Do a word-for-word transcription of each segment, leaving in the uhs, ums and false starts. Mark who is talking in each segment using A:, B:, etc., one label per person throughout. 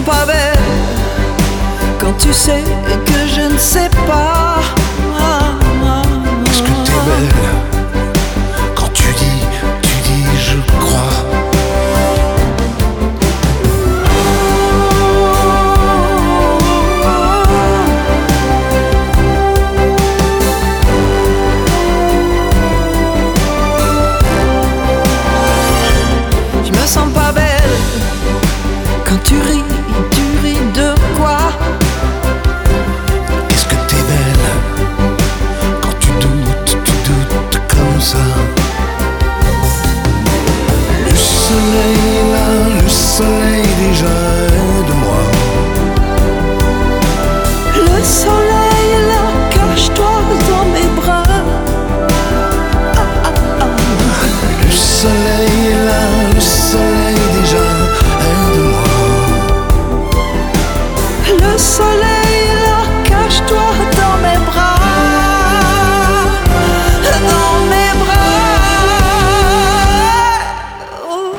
A: pas belle quand tu sais que je ne sais pas.
B: Est-ce que t'es belle quand tu dis, tu dis je crois?
A: Je me sens pas belle quand tu ris, tu ris de quoi?
B: Est-ce que t'es belle quand tu doutes, tu doutes comme ça? Le soleil est là, le soleil déjà de moi.
A: Le soleil est là, cache-toi dans mes bras. Ah, ah, ah.
B: Le soleil est là, le soleil déjà de moi.
A: Le soleil est là, cache-toi dans mes bras. Dans mes bras. Oh.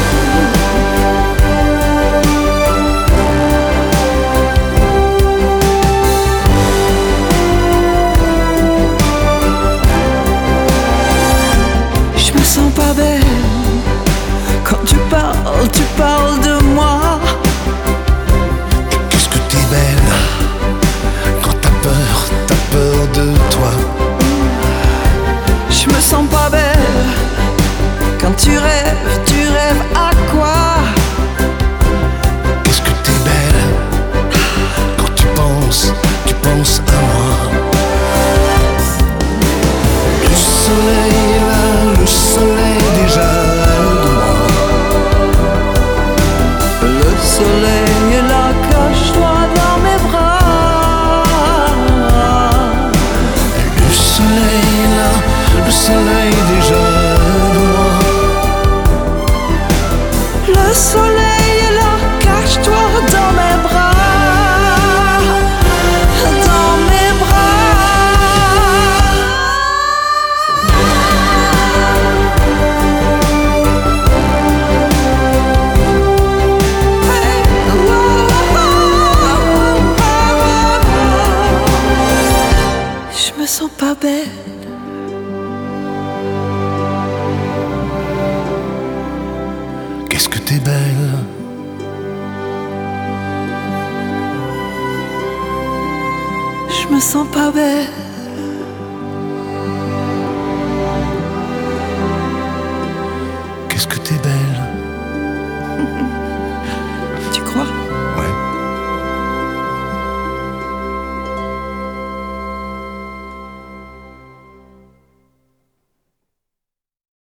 A: Je me sens pas belle quand tu parles, tu parles de moi.
B: Qu'est-ce que t'es belle quand t'as peur, t'as peur de toi.
A: Je me sens pas belle quand tu rêves, tu rêves à quoi?
B: Qu'est-ce que t'es belle quand tu penses, tu penses à moi. Le soleil est là, le soleil déjà de moi.
A: Le soleil est là, cache-toi dans mes bras.
B: Le soleil est là, le soleil déjà de moi.
A: Le soleil est là, cache-toi dans mes bras. Dans mes bras. Je me sens pas belle.
B: Qu'est-ce que t'es belle?
A: Je me sens pas belle.
B: Qu'est-ce que t'es belle?